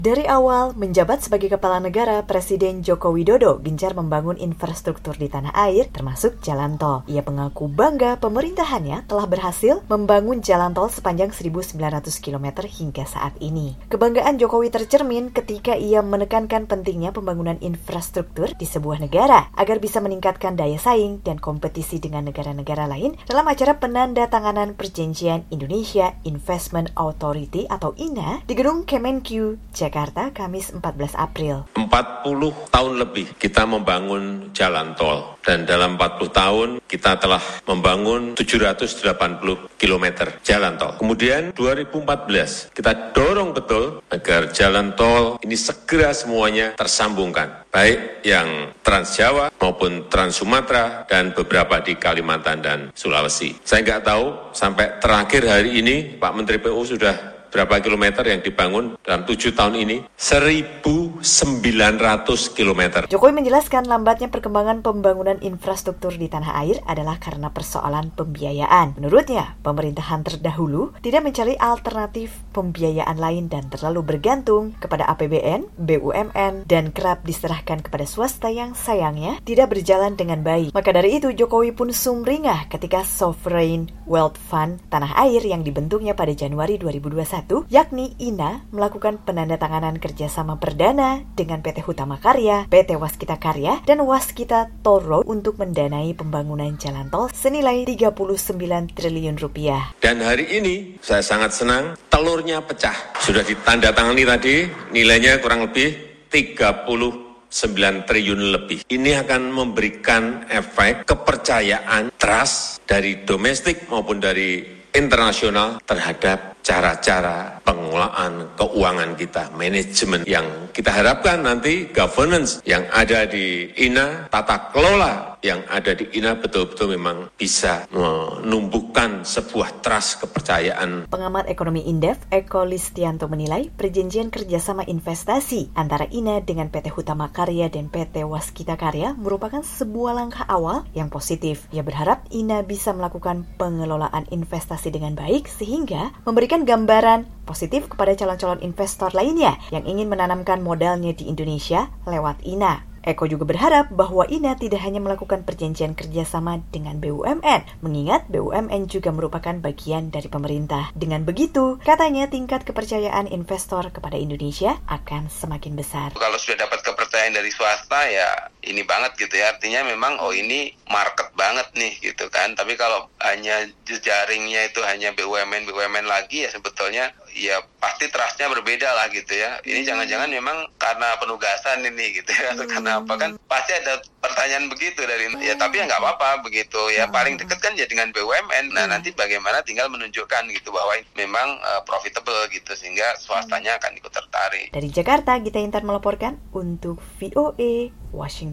Dari awal menjabat sebagai kepala negara, Presiden Joko Widodo gencar membangun infrastruktur di tanah air, termasuk jalan tol. Ia mengaku bangga pemerintahannya telah berhasil membangun jalan tol sepanjang 1.900 km hingga saat ini. Kebanggaan Jokowi tercermin ketika ia menekankan pentingnya pembangunan infrastruktur di sebuah negara agar bisa meningkatkan daya saing dan kompetisi dengan negara-negara lain dalam acara penandatanganan Perjanjian Indonesia Investment Authority atau INA di Gedung Kemenq, Jakarta, Kamis 14 April. 40 tahun lebih kita membangun jalan tol. Dan dalam 40 tahun kita telah membangun 780 km jalan tol. Kemudian 2014 kita dorong betul agar jalan tol ini segera semuanya tersambungkan. Baik yang Trans Jawa maupun Trans Sumatera dan beberapa di Kalimantan dan Sulawesi. Saya nggak tahu sampai terakhir hari ini Pak Menteri PU sudah berapa kilometer yang dibangun dalam 7 tahun ini? 1.900 kilometer. Jokowi menjelaskan lambatnya perkembangan pembangunan infrastruktur di tanah air adalah karena persoalan pembiayaan. Menurutnya, pemerintahan terdahulu tidak mencari alternatif pembiayaan lain dan terlalu bergantung kepada APBN, BUMN, dan kerap diserahkan kepada swasta yang sayangnya tidak berjalan dengan baik. Maka dari itu, Jokowi pun sumringah ketika Sovereign Wealth Fund tanah air yang dibentuknya pada Januari 2021 yakni INA melakukan penandatanganan kerjasama perdana dengan PT Hutama Karya, PT Waskita Karya, dan Waskita Toll Road untuk mendanai pembangunan jalan tol senilai 39 triliun rupiah. Dan hari ini saya sangat senang telurnya pecah. Sudah ditandatangani tadi, nilainya kurang lebih 39 triliun lebih. Ini akan memberikan efek kepercayaan, trust dari domestik maupun dari internasional terhadap cara-cara pengelolaan keuangan kita, manajemen yang kita harapkan nanti governance yang ada di INA, tata kelola yang ada di INA betul-betul memang bisa menumbuhkan sebuah trust kepercayaan. Pengamat ekonomi Indef, Eko Listianto menilai perjanjian kerjasama investasi antara INA dengan PT Hutama Karya dan PT Waskita Karya merupakan sebuah langkah awal yang positif. Ia berharap INA bisa melakukan pengelolaan investasi dengan baik sehingga memberikan gambaran positif kepada calon-calon investor lainnya yang ingin menanamkan modalnya di Indonesia lewat INA. Eko juga berharap bahwa INA tidak hanya melakukan perjanjian kerjasama dengan BUMN, mengingat BUMN juga merupakan bagian dari pemerintah. Dengan begitu, katanya tingkat kepercayaan investor kepada Indonesia akan semakin besar. Kalau sudah dapat kepercayaan dari swasta ya ini banget gitu ya, artinya memang ini market banget nih gitu kan. Tapi kalau hanya jejaringnya itu hanya BUMN lagi ya sebetulnya ya pasti trustnya berbeda lah gitu ya. Ini jangan-jangan memang karena penugasan ini gitu ya, atau karena apa kan pasti ada pertanyaan begitu dari ya, tapi ya nggak apa-apa begitu ya, paling dekat kan ya dengan BUMN. Nah nanti bagaimana tinggal menunjukkan gitu bahwa memang profitable gitu sehingga swastanya akan ikut tertarik. Dari Jakarta, Gita Intan melaporkan untuk VOA Washington.